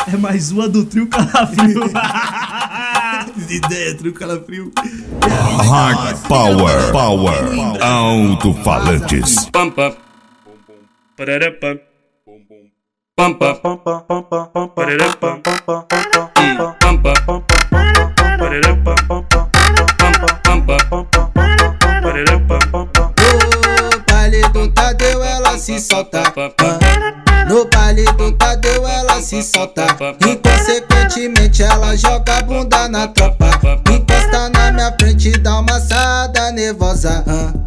É mais uma do trio Calafrio. Ideia, trio Calafrio. Hard Power, alto-falantes. Pam pam, parará pam, pam pam, parará pam, pam pam, parará pam, pam pam, parará pam. No baile do Tadeu ela se solta. No baile do Tadeu ela se solta. Inconsequentemente ela joga a bunda na tropa. Encosta na minha frente, dá uma assada nervosa.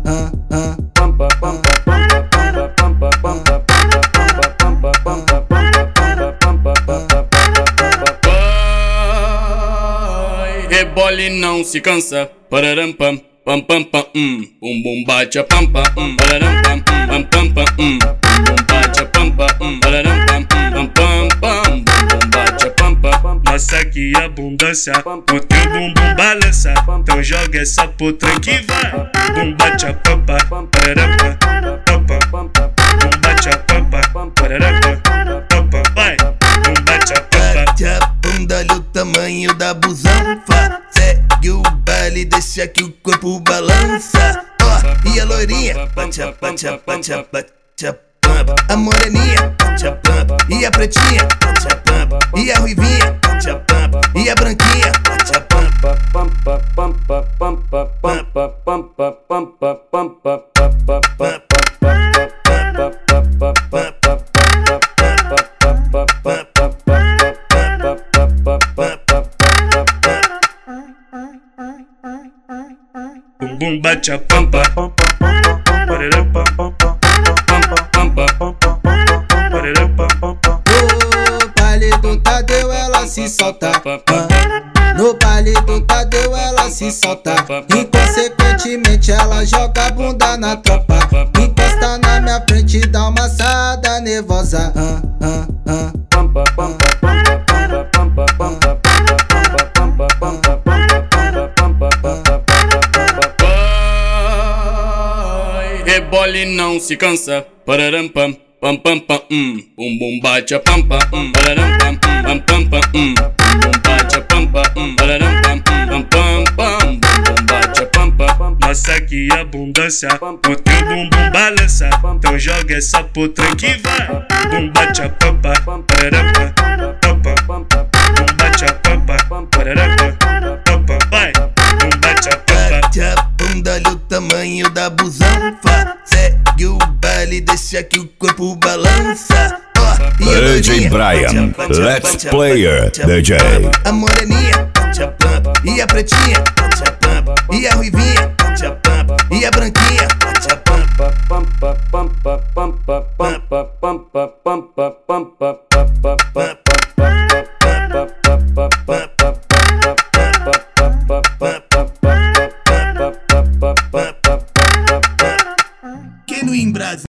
Rebole não se cansa. Pararam pam, pam pam pam, bum bate a pampa, pararam pam, pam pam pam, bum bate a pampa, pararam pam, pam pam pam, bum bate a pampa. Nossa que abundância, o teu bumbum balança. Então joga essa potra que vai. Bum bate a pampa, pararam pam, pam pam, bum bate a pampa, pararam pam, pam, vai. Bum bate a pampa. Bate a bunda, olha o tamanho da busanfa. Segue o baile, deixa que o corpo balança. Ó, e a loirinha, bate a pampa. A moreninha, bate a pampa. E a pretinha, bate a pampa. E a ruivinha, bate a pampa. E a branquinha, bate a pampa. Bumbum bate a pampa, parará pam, parará pam. No baile do Tadeu ela se solta. No baile do Tadeu ela se solta. Inconsequentemente ela joga a bunda na tropa. Encosta na minha frente, dá uma assada nervosa. Rebole não se cansa. Pararam pam, pam pam pam, bum bate a pampa, pararam pam, pam pam pam, bum bate a pampa, pararam pam, pam pam pam, bum bate a pampa. Nossa que abundância, o teu bumbum balança. Então joga essa potra que vai. Bum bate a pampa, pararam pam, bum bate a pampa, pararam pam, vai. Bum bate a pampa. Bate a bunda, olha o tamanho da busanfa. Segue o baile, deixa que o corpo balança. Ó, e a DJ loirinha, Brian, Let's Player DJ. A moreninha, bate a pampa. E a pretinha, bate a pampa. E a ruivinha, bate a pampa. E a branquinha, bate a pampa. Pam, pam, pam, pam, pam, pam, pam, pam, pam, pam, pam, pam, pam, pam, pam, pam, pam, pam, pam,